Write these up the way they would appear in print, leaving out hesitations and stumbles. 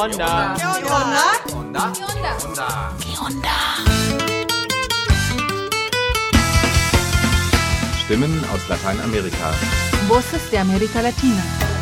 onda? ¿Qué onda? Onda. ¿Qué onda? Stimmen aus Lateinamerika. Voces de América Latina.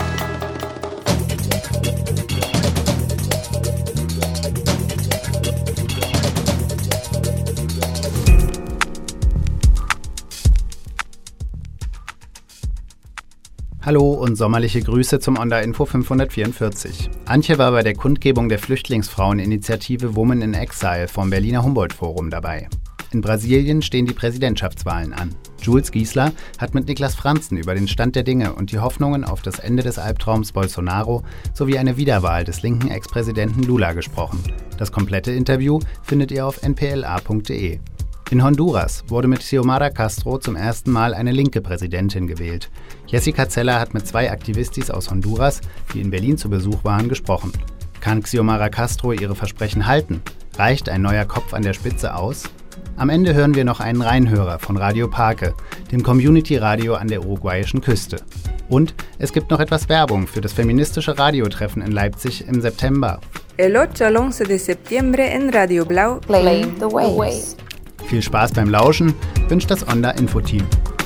Hallo und sommerliche Grüße zum Onda Info 544. Antje war bei der Kundgebung der Flüchtlingsfraueninitiative Women in Exile vom Berliner Humboldt-Forum dabei. In Brasilien stehen die Präsidentschaftswahlen an. Jules Giesler hat mit Niklas Franzen über den Stand der Dinge und die Hoffnungen auf das Ende des Albtraums Bolsonaro sowie eine Wiederwahl des linken Ex-Präsidenten Lula gesprochen. Das komplette Interview findet ihr auf npla.de. In Honduras wurde mit Xiomara Castro zum ersten Mal eine linke Präsidentin gewählt. Jessica Zeller hat mit 2 Aktivistis aus Honduras, die in Berlin zu Besuch waren, gesprochen. Kann Xiomara Castro ihre Versprechen halten? Reicht ein neuer Kopf an der Spitze aus? Am Ende hören wir noch einen Reinhörer von Radio Parque, dem Community-Radio an der uruguayischen Küste. Und es gibt noch etwas Werbung für das feministische Radiotreffen in Leipzig im September. El 8 al 11 de septiembre en Radio Blau. Play the waves. Viel Spaß beim Lauschen wünscht das Onda Info-Team.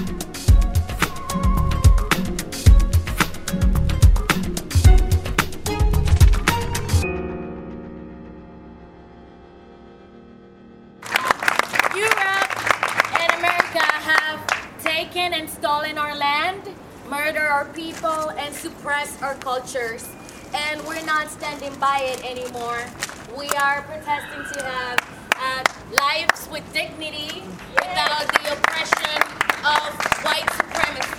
And stolen our land, murder our people, and suppress our cultures. And we're not standing by it anymore. We are protesting to have lives with dignity without the oppression of white supremacy.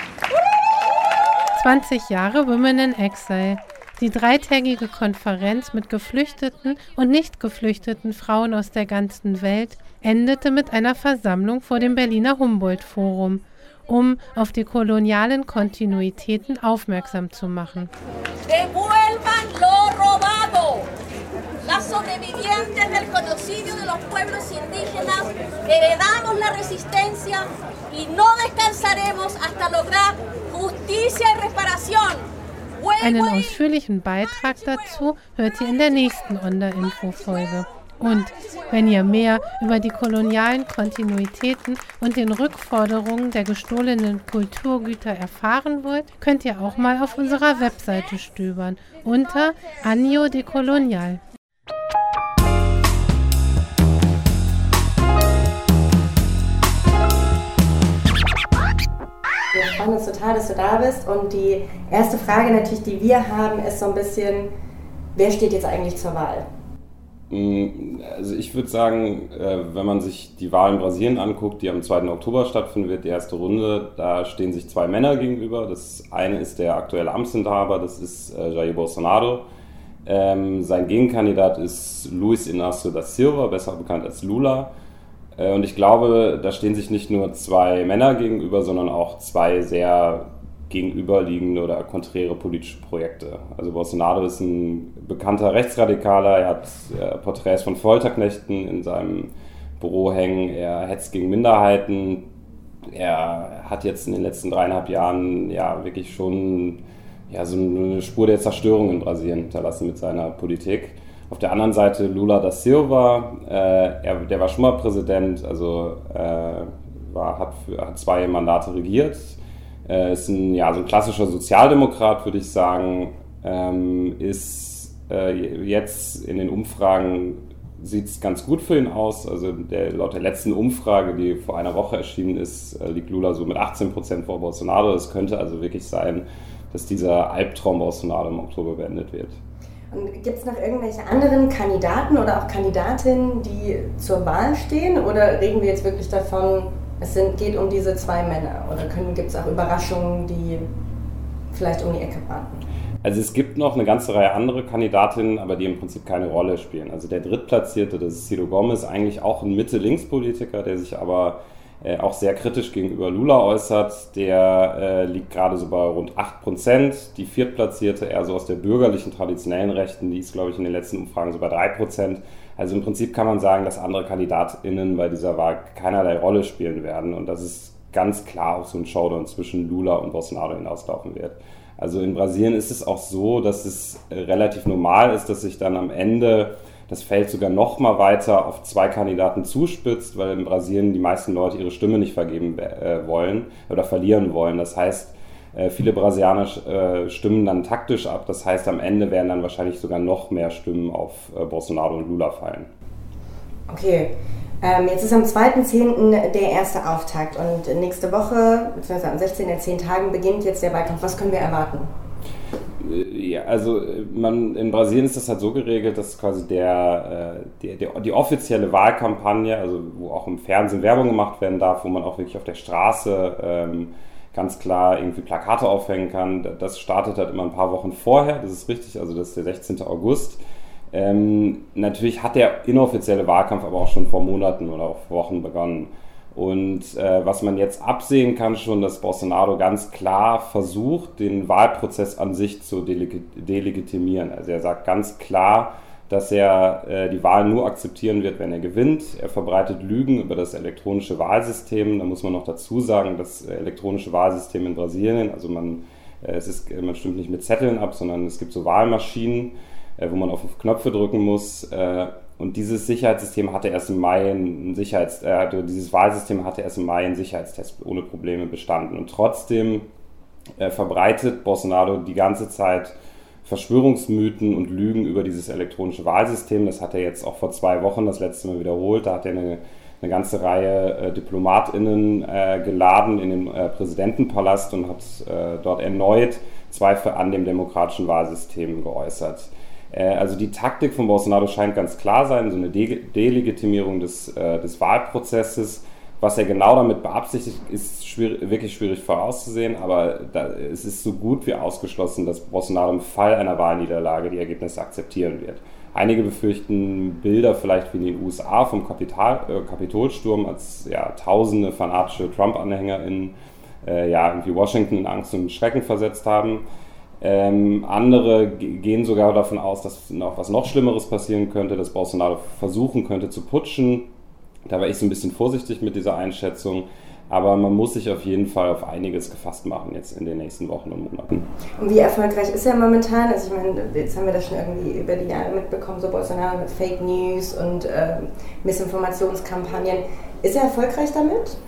20 Jahre Women in Exile. Die 3-tägige Konferenz mit geflüchteten und nicht geflüchteten Frauen aus der ganzen Welt endete mit einer Versammlung vor dem Berliner Humboldt-Forum, um auf die kolonialen Kontinuitäten aufmerksam zu machen. Devuelvan lo robado. Las sobrevivientes del genocidio de los pueblos indígenas heredamos la resistencia y no descansaremos hasta lograr justicia y reparación. Einen ausführlichen Beitrag dazu hört ihr in der nächsten Onda-Info-Folge. Und wenn ihr mehr über die kolonialen Kontinuitäten und den Rückforderungen der gestohlenen Kulturgüter erfahren wollt, könnt ihr auch mal auf unserer Webseite stöbern unter Año de Colonial. Wir freuen uns total, dass du da bist, und die erste Frage natürlich, die wir haben, ist so ein bisschen, wer steht jetzt eigentlich zur Wahl? Also ich würde sagen, wenn man sich die Wahl in Brasilien anguckt, die am 2. Oktober stattfinden wird, die erste Runde, da stehen sich 2 Männer gegenüber. Das eine ist der aktuelle Amtsinhaber, das ist Jair Bolsonaro. Sein Gegenkandidat ist Luiz Inácio da Silva, besser bekannt als Lula. Und ich glaube, da stehen sich nicht nur 2 Männer gegenüber, sondern auch 2 sehr gegenüberliegende oder konträre politische Projekte. Also Bolsonaro ist ein bekannter Rechtsradikaler, er hat Porträts von Folterknechten in seinem Büro hängen, er hetzt gegen Minderheiten, er hat jetzt in den letzten 3,5 Jahren ja wirklich schon so eine Spur der Zerstörung in Brasilien hinterlassen mit seiner Politik. Auf der anderen Seite Lula da Silva, der war schon mal Präsident, also hat 2 Mandate regiert. Ist so ein klassisher Sozialdemokrat, würde ich sagen, ist jetzt in den Umfragen, sieht es ganz gut für ihn aus. Also laut der letzten Umfrage, die vor einer Woche erschienen ist, liegt Lula so mit 18% vor Bolsonaro. Es könnte also wirklich sein, dass dieser Albtraum Bolsonaro im Oktober beendet wird. Und gibt es noch irgendwelche anderen Kandidaten oder auch Kandidatinnen, die zur Wahl stehen? Oder reden wir jetzt wirklich davon, geht um diese 2 Männer? Oder gibt es auch Überraschungen, die vielleicht um die Ecke warten? Also es gibt noch eine ganze Reihe andere Kandidatinnen, aber die im Prinzip keine Rolle spielen. Also der Drittplatzierte, das ist Ciro Gomes, eigentlich auch ein Mitte-Links-Politiker, der sich aber auch sehr kritisch gegenüber Lula äußert. Der liegt gerade so bei rund 8%. Die Viertplatzierte, eher so aus der bürgerlichen, traditionellen Rechten, die ist, glaube ich, in den letzten Umfragen so bei 3%. Also im Prinzip kann man sagen, dass andere KandidatInnen bei dieser Wahl keinerlei Rolle spielen werden und dass es ganz klar auf so einen Showdown zwischen Lula und Bolsonaro hinauslaufen wird. Also in Brasilien ist es auch so, dass es relativ normal ist, dass sich dann am Ende das Feld sogar noch mal weiter auf 2 Kandidaten zuspitzt, weil in Brasilien die meisten Leute ihre Stimme nicht vergeben wollen oder verlieren wollen. Das heißt, viele Brasilianer stimmen dann taktisch ab. Das heißt, am Ende werden dann wahrscheinlich sogar noch mehr Stimmen auf Bolsonaro und Lula fallen. Okay, jetzt ist am 2.10. der erste Auftakt und nächste Woche, beziehungsweise am 16. in 10 Tagen beginnt jetzt der Wahlkampf. Was können wir erwarten? Ja, also in Brasilien ist das halt so geregelt, dass quasi die offizielle Wahlkampagne, also wo auch im Fernsehen Werbung gemacht werden darf, wo man auch wirklich auf der Straße ganz klar irgendwie Plakate aufhängen kann, das startet halt immer ein paar Wochen vorher, das ist richtig, also das ist der 16. August. Natürlich hat der inoffizielle Wahlkampf aber auch schon vor Monaten oder auch Wochen begonnen. Und was man jetzt absehen kann schon, dass Bolsonaro ganz klar versucht, den Wahlprozess an sich zu delegitimieren. Also er sagt ganz klar, dass er die Wahl nur akzeptieren wird, wenn er gewinnt. Er verbreitet Lügen über das elektronische Wahlsystem. Da muss man noch dazu sagen, das elektronische Wahlsystem in Brasilien, also man stimmt nicht mit Zetteln ab, sondern es gibt so Wahlmaschinen, wo man auf Knöpfe drücken muss. Und dieses Sicherheitssystem hatte erst im Mai dieses Wahlsystem hatte erst im Mai einen Sicherheitstest ohne Probleme bestanden. Und trotzdem verbreitet Bolsonaro die ganze Zeit Verschwörungsmythen und Lügen über dieses elektronische Wahlsystem. Das hat er jetzt auch vor 2 Wochen das letzte Mal wiederholt. Da hat er eine ganze Reihe DiplomatInnen geladen in den Präsidentenpalast und hat dort erneut Zweifel an dem demokratischen Wahlsystem geäußert. Also die Taktik von Bolsonaro scheint ganz klar sein, so eine Delegitimierung des Wahlprozesses. Was er genau damit beabsichtigt, ist wirklich schwierig vorauszusehen, aber es ist so gut wie ausgeschlossen, dass Bolsonaro im Fall einer Wahlniederlage die Ergebnisse akzeptieren wird. Einige befürchten Bilder vielleicht wie in den USA vom Kapitolsturm, als tausende fanatische Trump-AnhängerInnen irgendwie Washington in Angst und Schrecken versetzt haben. Andere gehen sogar davon aus, dass noch Schlimmeres passieren könnte, dass Bolsonaro versuchen könnte zu putschen. Da war ich so ein bisschen vorsichtig mit dieser Einschätzung, aber man muss sich auf jeden Fall auf einiges gefasst machen jetzt in den nächsten Wochen und Monaten. Und wie erfolgreich ist er momentan? Also ich meine, jetzt haben wir das schon irgendwie über die Jahre mitbekommen, so Bolsonaro mit Fake News und Missinformationskampagnen. Ist er erfolgreich damit?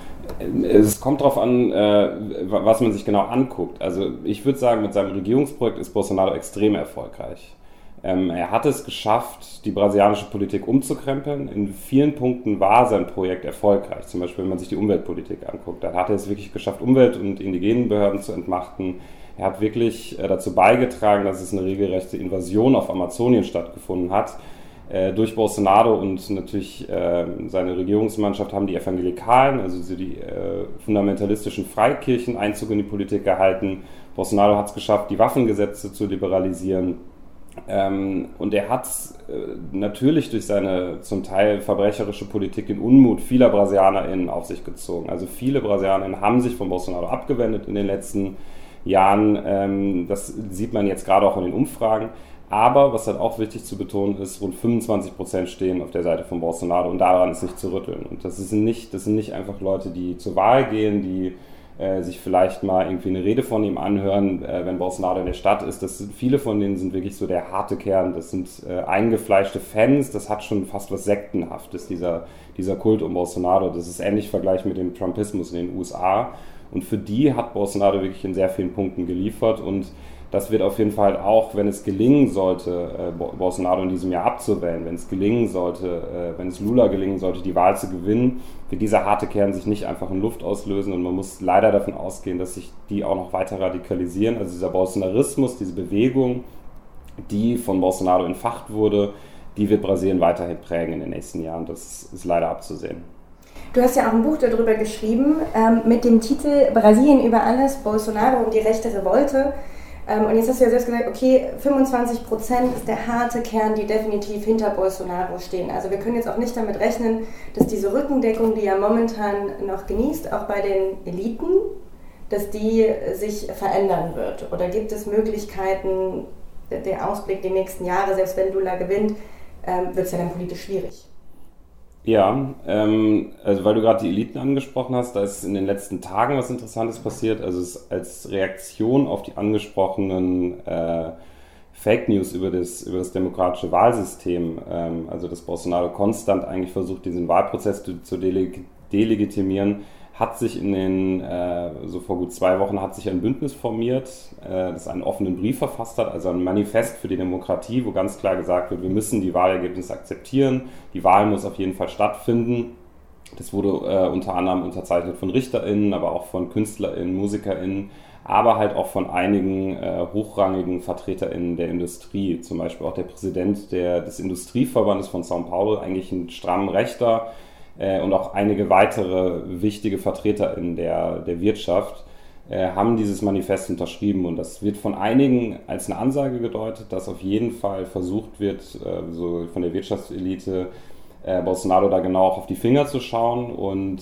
Es kommt darauf an, was man sich genau anguckt. Also ich würde sagen, mit seinem Regierungsprojekt ist Bolsonaro extrem erfolgreich. Er hat es geschafft, die brasilianische Politik umzukrempeln. In vielen Punkten war sein Projekt erfolgreich. Zum Beispiel, wenn man sich die Umweltpolitik anguckt. Da hat er es wirklich geschafft, Umwelt- und indigenen Behörden zu entmachten. Er hat wirklich dazu beigetragen, dass es eine regelrechte Invasion auf Amazonien stattgefunden hat. Durch Bolsonaro und natürlich seine Regierungsmannschaft haben die Evangelikalen, also die fundamentalistischen Freikirchen, Einzug in die Politik gehalten. Bolsonaro hat es geschafft, die Waffengesetze zu liberalisieren. Und er hat natürlich durch seine zum Teil verbrecherische Politik den Unmut vieler BrasilianerInnen auf sich gezogen. Also viele BrasilianerInnen haben sich von Bolsonaro abgewendet in den letzten Jahren. Das sieht man jetzt gerade auch in den Umfragen. Aber was halt auch wichtig zu betonen ist, rund 25% stehen auf der Seite von Bolsonaro und daran ist nicht zu rütteln. Und das sind nicht einfach Leute, die zur Wahl gehen, die sich vielleicht mal irgendwie eine Rede von ihm anhören, wenn Bolsonaro in der Stadt ist. Viele von denen sind wirklich so der harte Kern. Das sind eingefleischte Fans. Das hat schon fast was Sektenhaftes, dieser Kult um Bolsonaro. Das ist ähnlich vergleichbar mit dem Trumpismus in den USA. Und für die hat Bolsonaro wirklich in sehr vielen Punkten geliefert. Und das wird auf jeden Fall auch, wenn es gelingen sollte, Bolsonaro in diesem Jahr abzuwählen, wenn es Lula gelingen sollte, die Wahl zu gewinnen, wird dieser harte Kern sich nicht einfach in Luft auslösen und man muss leider davon ausgehen, dass sich die auch noch weiter radikalisieren. Also dieser Bolsonarismus, diese Bewegung, die von Bolsonaro entfacht wurde, die wird Brasilien weiterhin prägen in den nächsten Jahren. Das ist leider abzusehen. Du hast ja auch ein Buch darüber geschrieben, mit dem Titel Brasilien über alles, Bolsonaro und die rechte Revolte. Und jetzt hast du ja selbst gesagt, okay, 25% ist der harte Kern, die definitiv hinter Bolsonaro stehen. Also wir können jetzt auch nicht damit rechnen, dass diese Rückendeckung, die er momentan noch genießt, auch bei den Eliten, dass die sich verändern wird. Oder gibt es Möglichkeiten, der Ausblick die nächsten Jahre, selbst wenn Lula gewinnt, wird es ja dann politisch schwierig? Ja, also weil du gerade die Eliten angesprochen hast, da ist in den letzten Tagen was Interessantes passiert. Also es ist als Reaktion auf die angesprochenen Fake News über das demokratische Wahlsystem, also dass Bolsonaro konstant eigentlich versucht, diesen Wahlprozess zu delegitimieren, hat sich so vor gut 2 Wochen hat sich ein Bündnis formiert, das einen offenen Brief verfasst hat, also ein Manifest für die Demokratie, wo ganz klar gesagt wird, wir müssen die Wahlergebnisse akzeptieren, die Wahl muss auf jeden Fall stattfinden. Das wurde unter anderem unterzeichnet von RichterInnen, aber auch von KünstlerInnen, MusikerInnen, aber halt auch von einigen hochrangigen VertreterInnen der Industrie, zum Beispiel auch der Präsident des Industrieverbandes von São Paulo, eigentlich ein stramm Rechter, und auch einige weitere wichtige VertreterInnen der Wirtschaft haben dieses Manifest unterschrieben. Und das wird von einigen als eine Ansage gedeutet, dass auf jeden Fall versucht wird, so von der Wirtschaftselite, Bolsonaro da genau auch auf die Finger zu schauen. Und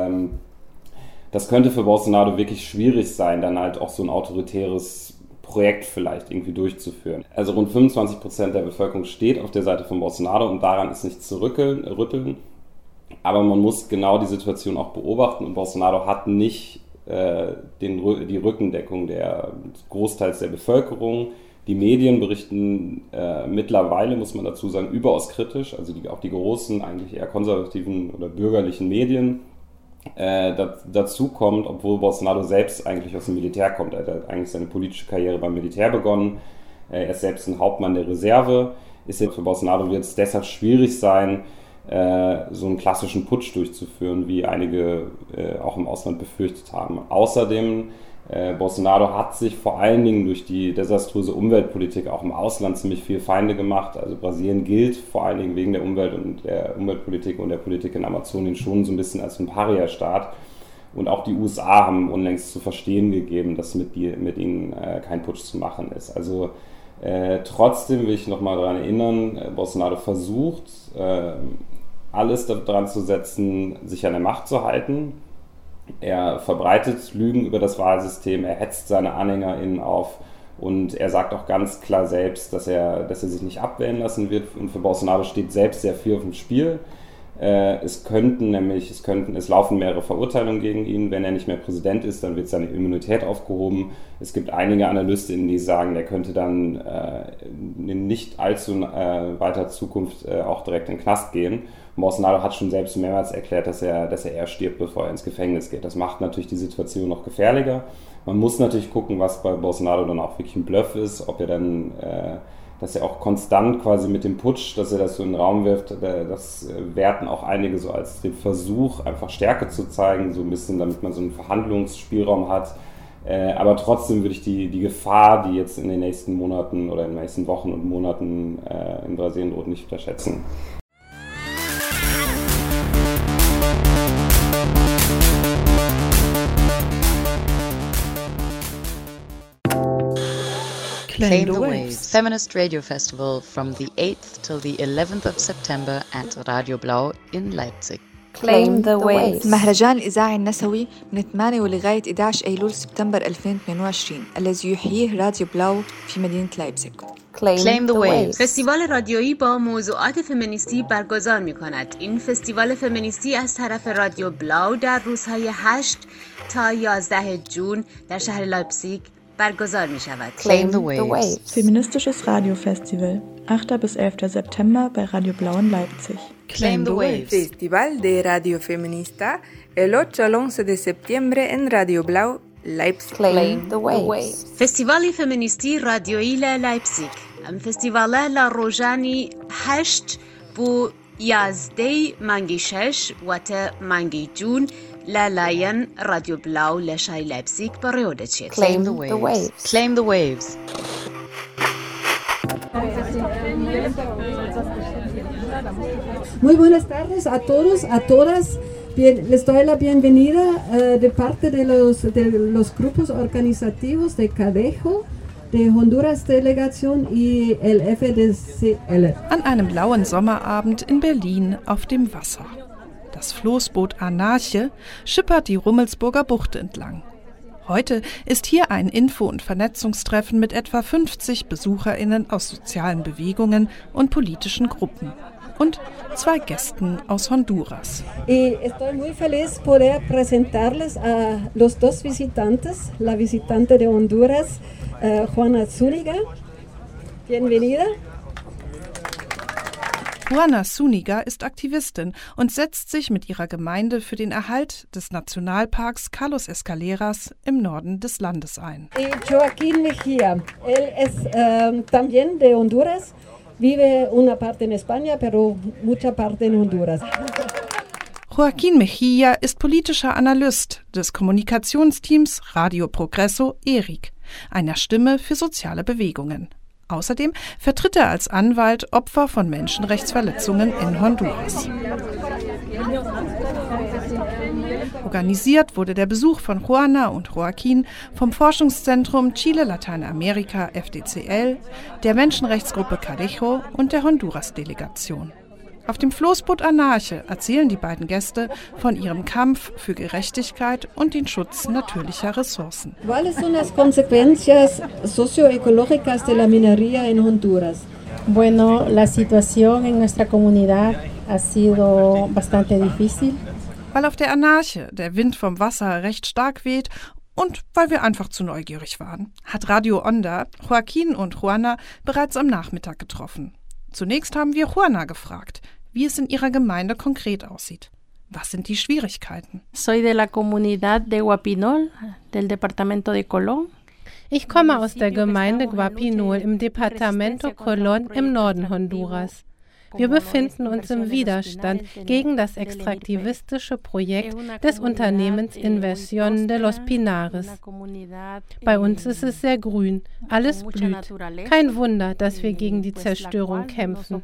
das könnte für Bolsonaro wirklich schwierig sein, dann halt auch so ein autoritäres Projekt vielleicht irgendwie durchzuführen. Also rund 25% der Bevölkerung steht auf der Seite von Bolsonaro und daran ist nichts zu rütteln. Aber man muss genau die Situation auch beobachten und Bolsonaro hat nicht die Rückendeckung des Großteils der Bevölkerung. Die Medien berichten mittlerweile, muss man dazu sagen, überaus kritisch, also auch die großen, eigentlich eher konservativen oder bürgerlichen Medien. Dazu kommt, obwohl Bolsonaro selbst eigentlich aus dem Militär kommt, er hat eigentlich seine politische Karriere beim Militär begonnen, er ist selbst ein Hauptmann der Reserve, für Bolsonaro wird es deshalb schwierig sein, so einen klassischen Putsch durchzuführen, wie einige auch im Ausland befürchtet haben. Außerdem, Bolsonaro hat sich vor allen Dingen durch die desaströse Umweltpolitik auch im Ausland ziemlich viel Feinde gemacht. Also Brasilien gilt vor allen Dingen wegen der Umwelt und der Umweltpolitik und der Politik in Amazonien schon so ein bisschen als ein Paria-Staat. Und auch die USA haben unlängst zu verstehen gegeben, dass mit ihnen kein Putsch zu machen ist. Also trotzdem will ich nochmal daran erinnern, Bolsonaro versucht, alles daran zu setzen, sich an der Macht zu halten. Er verbreitet Lügen über das Wahlsystem, er hetzt seine AnhängerInnen auf und er sagt auch ganz klar selbst, dass er sich nicht abwählen lassen wird. Und für Bolsonaro steht selbst sehr viel auf dem Spiel. Es laufen mehrere Verurteilungen gegen ihn. Wenn er nicht mehr Präsident ist, dann wird seine Immunität aufgehoben. Es gibt einige AnalystInnen, die sagen, er könnte dann in nicht allzu weiter Zukunft auch direkt in den Knast gehen. Und Bolsonaro hat schon selbst mehrmals erklärt, dass er eher stirbt, bevor er ins Gefängnis geht. Das macht natürlich die Situation noch gefährlicher. Man muss natürlich gucken, was bei Bolsonaro dann auch wirklich ein Bluff ist, ob er dann dass er auch konstant quasi mit dem Putsch, dass er das so in den Raum wirft, das werten auch einige so als den Versuch, einfach Stärke zu zeigen, so ein bisschen, damit man so einen Verhandlungsspielraum hat. Aber trotzdem würde ich die Gefahr, die jetzt in den nächsten Monaten oder in den nächsten Wochen und Monaten in Brasilien droht, nicht unterschätzen. Claim the Waves. Feminist Radio Festival from the 8th till the 11th of September at Radio Blau in Leipzig. Claim the Waves. المهرجان الإذاعي النسوي من 8 ولغاية 11 أيلول سبتمبر 2022 الذي يحييه راديو بلاو في مدينة لايبزيغ. Claim the Waves. فستیوال رادیویی با موضوعات فمینیستی برگزار می‌کند. این فستیوال فمینیستی از طرف رادیو بلاو در روزهای 8 تا 11 جون در شهر لایپزیگ برگزار می شود. Claim the Waves. Feministisches Radiofestival, 8. bis 11. September bei Radio Blau in Leipzig. Claim the Waves. Festival de Radio Feminista, el 8 al 11 de septiembre en Radio Blau, Leipzig. Claim the Waves. فستیوالی فمینیستی رادیویی لایپزیگ. ام فستیواله لاروژانی 8 بو 11 مانگی 6 و تا مانگی جون لالاین رادیو بلاو لشای لایپزیگ برای دچید. Claim the Waves. Claim the Waves. Muy buenas tardes a todos, a todas. Les doy la bienvenida de parte de los grupos organizativos de Cadejo, de Honduras Delegation y el FDCL. An einem lauen Sommerabend in Berlin auf dem Wasser. Das Floßboot Anarche schippert die Rummelsburger Bucht entlang. Heute ist hier ein Info- und Vernetzungstreffen mit etwa 50 BesucherInnen aus sozialen Bewegungen und politischen Gruppen. und 2 Gästen aus Honduras. Y estoy muy feliz poder presentarles a los dos visitantes, la visitante de Honduras, Juana Zúñiga. Bienvenida. Juana Zúñiga ist Aktivistin und setzt sich mit ihrer Gemeinde für den Erhalt des Nationalparks Carlos Escaleras im Norden des Landes ein. Joaquín Mejía, él es también de Honduras, vive una parte en España, pero mucha parte en Honduras. Joaquín Mejía ist politischer Analyst des Kommunikationsteams Radio Progreso ERIC, einer Stimme für soziale Bewegungen. Außerdem vertritt er als Anwalt Opfer von Menschenrechtsverletzungen in Honduras. Organisiert wurde der Besuch von Juana und Joaquín vom Forschungszentrum Chile Lateinamerika FDCL, der Menschenrechtsgruppe Cadejo und der Honduras-Delegation. Auf dem Floßboot Anarche erzählen die beiden Gäste von ihrem Kampf für Gerechtigkeit und den Schutz natürlicher Ressourcen. ¿Cuáles son las consecuencias socioecológicas de la minería en Honduras? Bueno, la situación en nuestra comunidad ha sido bastante difícil. Weil auf der Anarche der Wind vom Wasser recht stark weht und weil wir einfach zu neugierig waren, hat Radio Onda Joaquín und Juana bereits am Nachmittag getroffen. Zunächst haben wir Juana gefragt, wie es in ihrer Gemeinde konkret aussieht. Was sind die Schwierigkeiten? Soy de la comunidad de Guapinol, del departamento de Colón. Ich komme aus der Gemeinde Guapinol im Departamento Colón im Norden Honduras. Wir befinden uns im Widerstand gegen das extraktivistische Projekt des Unternehmens Inversión de los Pinares. Bei uns ist es sehr grün, alles blüht. Kein Wunder, dass wir gegen die Zerstörung kämpfen.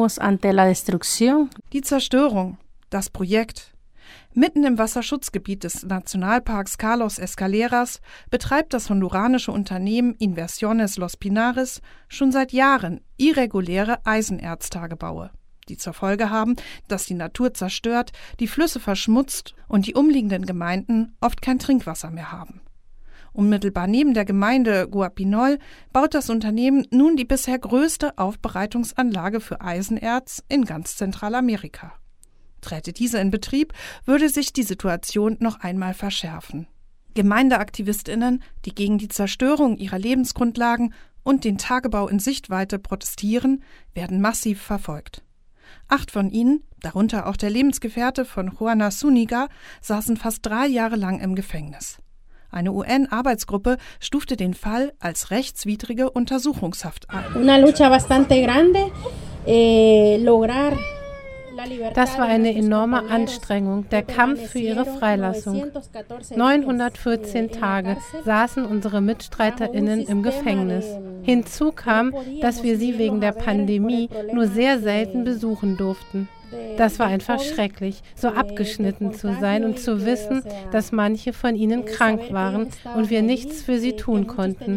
Die Zerstörung, das Projekt. Mitten im Wasserschutzgebiet des Nationalparks Carlos Escaleras betreibt das honduranische Unternehmen Inversiones Los Pinares schon seit Jahren irreguläre Eisenerztagebaue, die zur Folge haben, dass die Natur zerstört, die Flüsse verschmutzt und die umliegenden Gemeinden oft kein Trinkwasser mehr haben. Unmittelbar neben der Gemeinde Guapinol baut das Unternehmen nun die bisher größte Aufbereitungsanlage für Eisenerz in ganz Zentralamerika. Träte diese in Betrieb, würde sich die Situation noch einmal verschärfen. GemeindeaktivistInnen, die gegen die Zerstörung ihrer Lebensgrundlagen und den Tagebau in Sichtweite protestieren, werden massiv verfolgt. 8 von ihnen, darunter auch der Lebensgefährte von Juana Zúñiga, saßen fast 3 Jahre lang im Gefängnis. Eine UN-Arbeitsgruppe stufte den Fall als rechtswidrige Untersuchungshaft ein. Una lucha bastante grande, lograr. Das war eine enorme Anstrengung, der Kampf für ihre Freilassung. 914 Tage saßen unsere MitstreiterInnen im Gefängnis. Hinzu kam, dass wir sie wegen der Pandemie nur sehr selten besuchen durften. Das war einfach schrecklich, so abgeschnitten zu sein und zu wissen, dass manche von ihnen krank waren und wir nichts für sie tun konnten.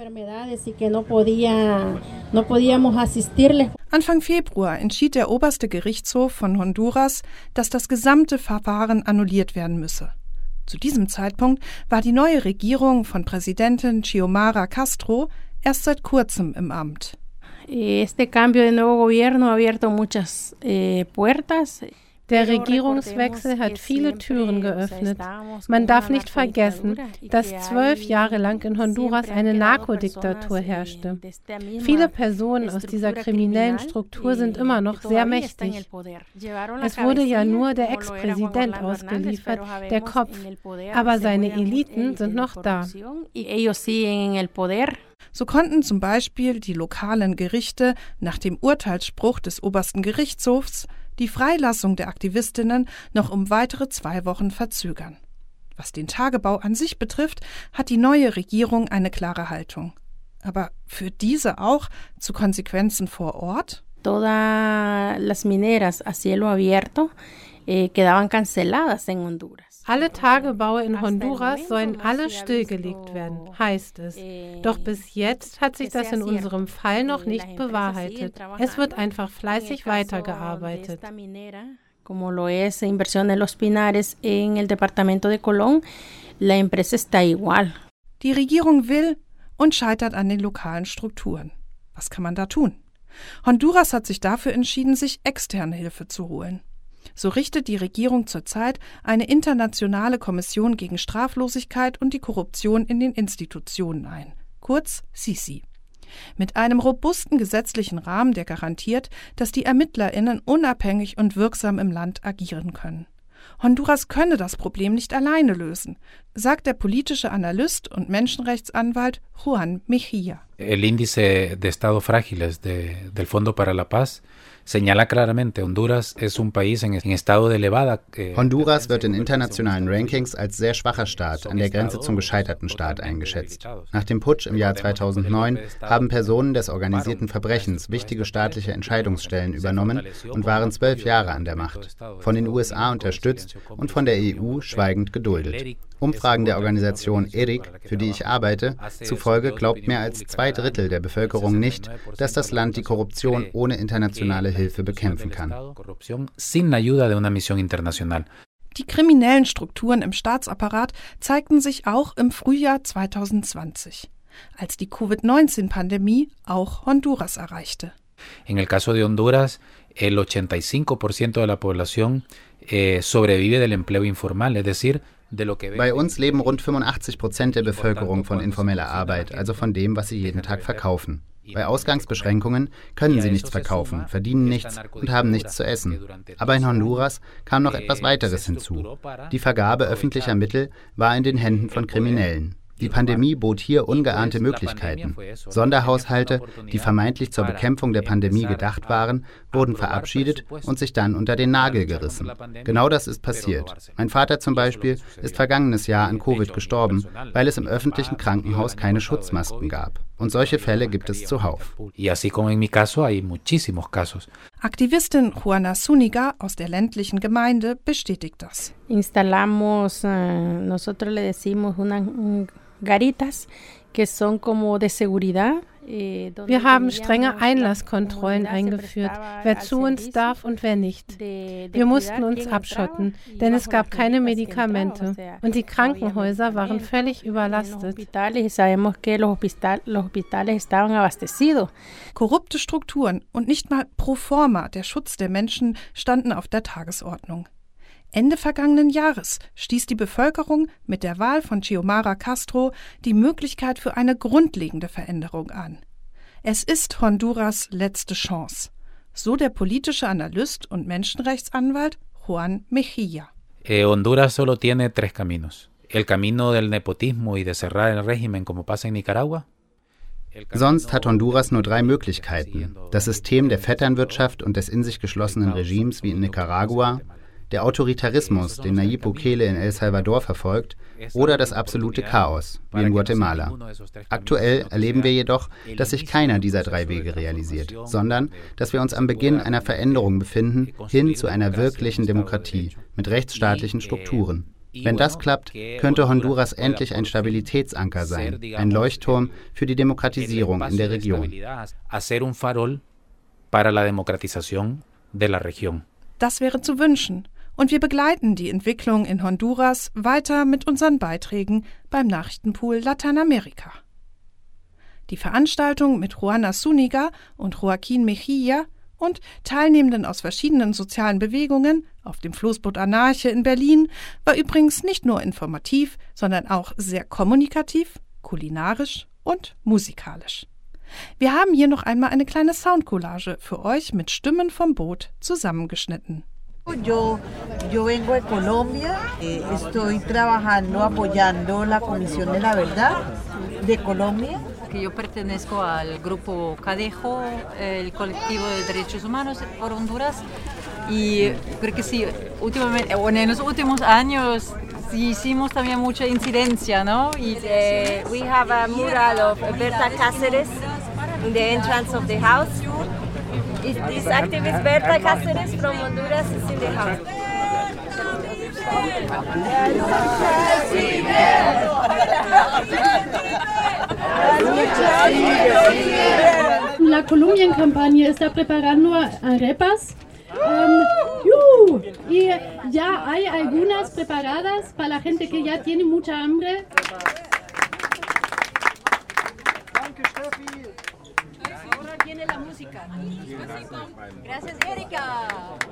Anfang Februar entschied der oberste Gerichtshof von Honduras, dass das gesamte Verfahren annulliert werden müsse. Zu diesem Zeitpunkt war die neue Regierung von Präsidentin Xiomara Castro erst seit kurzem im Amt. Este cambio de nuevo gobierno ha abierto muchas puertas. Der Regierungswechsel hat viele Türen geöffnet. Man darf nicht vergessen, dass 12 Jahre lang in Honduras eine Narkodiktatur herrschte. Viele Personen aus dieser kriminellen Struktur sind immer noch sehr mächtig. Es wurde ja nur der Ex-Präsident ausgeliefert, der Kopf, aber seine Eliten sind noch da. So konnten zum Beispiel die lokalen Gerichte nach dem Urteilsspruch des obersten Gerichtshofs die Freilassung der Aktivistinnen noch um weitere 2 Wochen verzögern. Was den Tagebau an sich betrifft, hat die neue Regierung eine klare Haltung. Aber führt diese auch zu Konsequenzen vor Ort? Todas las mineras a cielo abierto quedaban canceladas en Honduras. Alle Tagebaue in Honduras sollen alle stillgelegt werden, heißt es. Doch bis jetzt hat sich das in unserem Fall noch nicht bewahrheitet. Es wird einfach fleißig weitergearbeitet. Como lo es Inversión de los Pinares en el departamento de Colón, la empresa está igual. Die Regierung will und scheitert an den lokalen Strukturen. Was kann man da tun? Honduras hat sich dafür entschieden, sich externe Hilfe zu holen. So richtet die Regierung zurzeit eine internationale Kommission gegen Straflosigkeit und die Korruption in den Institutionen ein, kurz CICI. Mit einem robusten gesetzlichen Rahmen, der garantiert, dass die ErmittlerInnen unabhängig und wirksam im Land agieren können. Honduras könne das Problem nicht alleine lösen, sagt der politische Analyst und Menschenrechtsanwalt Juan Mejía. El índice de estado frágiles del Fondo para la Paz señala claramente Honduras es un país en estado de elevada. Honduras wird in internationalen Rankings als sehr schwacher Staat an der Grenze zum gescheiterten Staat eingeschätzt. Nach dem Putsch im Jahr 2009 haben Personen des organisierten Verbrechens wichtige staatliche Entscheidungsstellen übernommen und waren 12 Jahre an der Macht. Von den USA unterstützt und von der EU schweigend geduldet. Umfragen der Organisation ERIC, für die ich arbeite, zufolge glaubt mehr als 2/3 der Bevölkerung nicht, dass das Land die Korruption ohne internationale Hilfe bekämpfen kann. Die kriminellen Strukturen im Staatsapparat zeigten sich auch im Frühjahr 2020, als die Covid-19-Pandemie auch Honduras erreichte. En el caso de Honduras, el 85% de la población sobrevive del empleo informal, es decir, bei uns leben rund 85% der Bevölkerung von informeller Arbeit, also von dem, was sie jeden Tag verkaufen. Bei Ausgangsbeschränkungen können sie nichts verkaufen, verdienen nichts und haben nichts zu essen. Aber in Honduras kam noch etwas weiteres hinzu. Die Vergabe öffentlicher Mittel war in den Händen von Kriminellen. Die Pandemie bot hier ungeahnte Möglichkeiten. Sonderhaushalte, die vermeintlich zur Bekämpfung der Pandemie gedacht waren, wurden verabschiedet und sich dann unter den Nagel gerissen. Genau das ist passiert. Mein Vater zum Beispiel ist vergangenes Jahr an Covid gestorben, weil es im öffentlichen Krankenhaus keine Schutzmasken gab. Und solche Fälle gibt es zuhauf. Aktivistin Juana Zúñiga aus der ländlichen Gemeinde bestätigt das. Instalamos, nosotros le decimos unas garitas que son como de seguridad. Wir haben strenge Einlasskontrollen eingeführt, wer zu uns darf und wer nicht. Wir mussten uns abschotten, denn es gab keine Medikamente und die Krankenhäuser waren völlig überlastet. Korrupte Strukturen und nicht mal pro forma der Schutz der Menschen standen auf der Tagesordnung. Ende vergangenen Jahres stieß die Bevölkerung mit der Wahl von Xiomara Castro die Möglichkeit für eine grundlegende Veränderung an. Es ist Honduras letzte Chance, so der politische Analyst und Menschenrechtsanwalt Juan Mejía. Honduras solo tiene 3 caminos. El camino del nepotismo y de cerrar el régimen como pasa en Nicaragua. Sonst hat Honduras nur 3 Möglichkeiten. Das System der Vetternwirtschaft und des in sich geschlossenen Regimes wie in Nicaragua, der Autoritarismus, den Nayib Bukele in El Salvador verfolgt, oder das absolute Chaos, wie in Guatemala. Aktuell erleben wir jedoch, dass sich keiner dieser 3 Wege realisiert, sondern dass wir uns am Beginn einer Veränderung befinden, hin zu einer wirklichen Demokratie mit rechtsstaatlichen Strukturen. Wenn das klappt, könnte Honduras endlich ein Stabilitätsanker sein, ein Leuchtturm für die Demokratisierung in der Region. Das wäre zu wünschen. Und wir begleiten die Entwicklung in Honduras weiter mit unseren Beiträgen beim Nachrichtenpool Lateinamerika. Die Veranstaltung mit Juana Zúñiga und Joaquín Mejía und Teilnehmenden aus verschiedenen sozialen Bewegungen auf dem Floßboot Anarche in Berlin war übrigens nicht nur informativ, sondern auch sehr kommunikativ, kulinarisch und musikalisch. Wir haben hier noch einmal eine kleine Soundcollage für euch mit Stimmen vom Boot zusammengeschnitten. Yo vengo de Colombia, estoy trabajando apoyando la Comisión de la Verdad de Colombia. Yo pertenezco al grupo Cadejo, el colectivo de derechos humanos por Honduras, y creo que sí, últimamente, bueno, en los últimos años sí hicimos también mucha incidencia, ¿no? Y we have a mural of Berta Cáceres in the entrance of the house. This activist Berta Cáceres from Honduras is in the house. La Colombian-campaña está preparando arepas. Y ya hay algunas preparadas para la gente que ya tiene mucha hambre. Ahora viene la música. Gracias, Erika.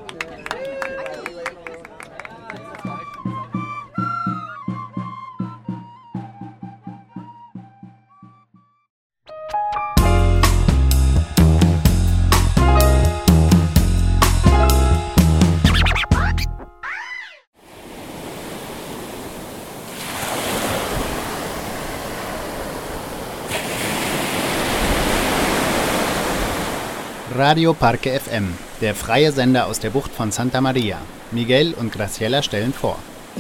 Radio Parque FM, der freie Sender aus der Bucht von Santa Maria. Miguel und Graciela stellen vor.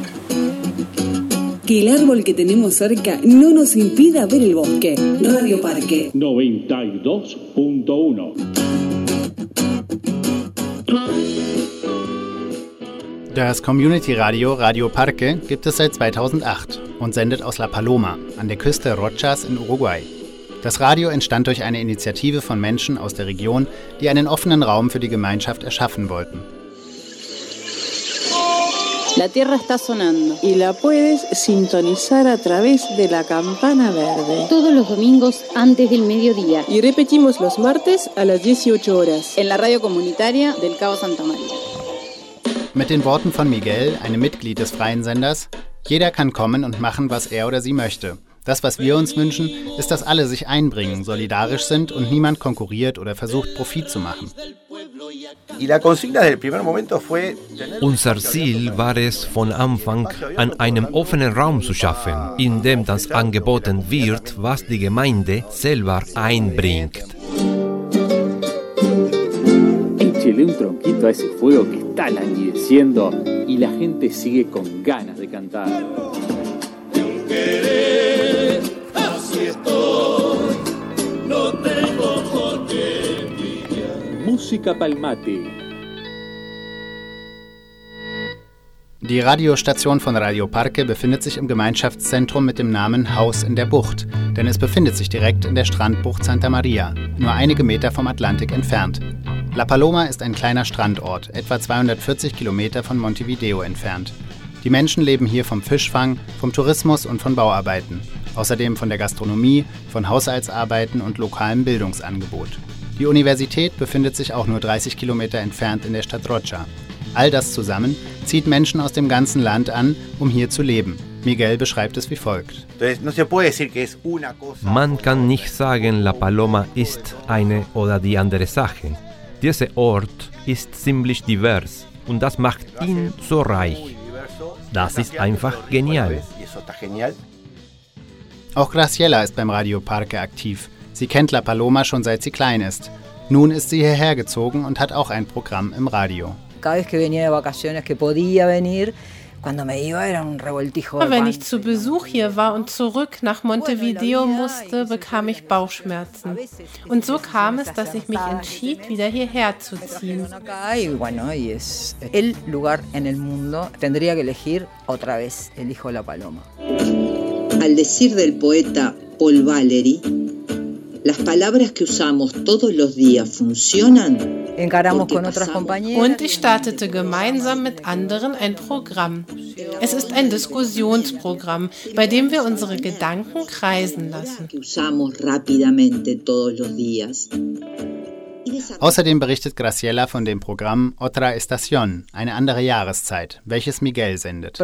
Que el árbol que tenemos cerca no nos impida ver el bosque. Radio Parque 92.1. Das Community-Radio Radio Parque gibt es seit 2008 und sendet aus La Paloma an der Küste Rochas in Uruguay. Das Radio entstand durch eine Initiative von Menschen aus der Region, die einen offenen Raum für die Gemeinschaft erschaffen wollten. La tierra está sonando y la puedes sintonizar a través de la campana verde. Todos los domingos antes del mediodía. Y repetimos los martes a las 18 horas. En la radio comunitaria del Cabo Santa Maria. Mit den Worten von Miguel, einem Mitglied des freien Senders: Jeder kann kommen und machen, was er oder sie möchte. Das, was wir uns wünschen, ist, dass alle sich einbringen, solidarisch sind und niemand konkurriert oder versucht, Profit zu machen. Unser Ziel war es, von Anfang an einen offenen Raum zu schaffen, in dem das angeboten wird, was die Gemeinde selber einbringt. Échele un tronquito a ese fuego que está languideciendo y la gente sigue con ganas de cantar. Música Palmate. Die Radiostation von Radio Parque befindet sich im Gemeinschaftszentrum mit dem Namen Haus in der Bucht, denn es befindet sich direkt in der Strandbucht Santa Maria, nur einige Meter vom Atlantik entfernt. La Paloma ist ein kleiner Strandort, etwa 240 Kilometer von Montevideo entfernt. Die Menschen leben hier vom Fischfang, vom Tourismus und von Bauarbeiten. Außerdem von der Gastronomie, von Haushaltsarbeiten und lokalem Bildungsangebot. Die Universität befindet sich auch nur 30 Kilometer entfernt in der Stadt Rocha. All das zusammen zieht Menschen aus dem ganzen Land an, um hier zu leben. Miguel beschreibt es wie folgt. Man kann nicht sagen, La Paloma ist eine oder die andere Sache. Dieser Ort ist ziemlich divers und das macht ihn so reich. Das ist einfach genial. Auch Graciela ist beim Radio Parque aktiv. Sie kennt La Paloma schon seit sie klein ist. Nun ist sie hierher gezogen und hat auch ein Programm im Radio. Wenn ich zu Besuch hier war und zurück nach Montevideo musste, bekam ich Bauchschmerzen. Und so kam es, dass ich mich entschied, wieder hierher zu ziehen. Al decir del poeta Paul Valéry, las palabras que usamos todos los días funcionan. Und ich startete gemeinsam mit anderen ein Programm. Es ist ein Diskussionsprogramm, bei dem wir unsere Gedanken kreisen lassen. Außerdem berichtet Graciela von dem Programm Otra Estación, eine andere Jahreszeit, welches Miguel sendet.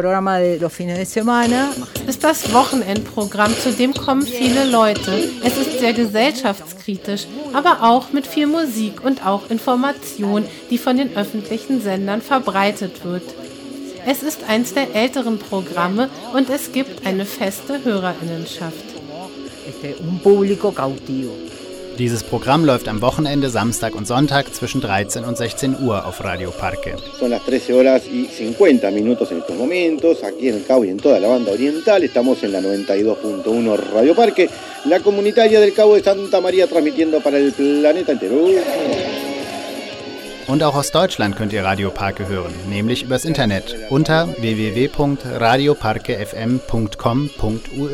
Ist das Wochenendprogramm, zu dem kommen viele Leute. Es ist sehr gesellschaftskritisch, aber auch mit viel Musik und auch Information, die von den öffentlichen Sendern verbreitet wird. Es ist eins der älteren Programme und es gibt eine feste Hörerinnenschaft. Dieses Programm läuft am Wochenende, Samstag und Sonntag zwischen 13 und 16 Uhr auf Radio Parque. Son las 13:50 en estos momentos, aquí en el Cabo y en toda la banda oriental. Estamos en la 92.1 Radio Parque, la comunitaria del Cabo de Santa María, transmitiendo para el planeta entero. Und auch aus Deutschland könnt ihr Radio Parque hören, nämlich übers Internet unter www.radioparquefm.com.uy.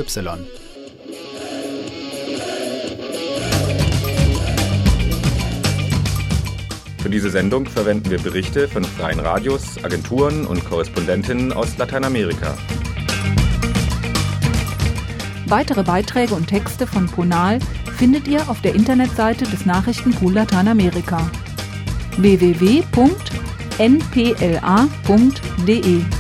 Für diese Sendung verwenden wir Berichte von freien Radios, Agenturen und Korrespondentinnen aus Lateinamerika. Weitere Beiträge und Texte von Ponal findet ihr auf der Internetseite des Nachrichtenpool Lateinamerika www.npla.de.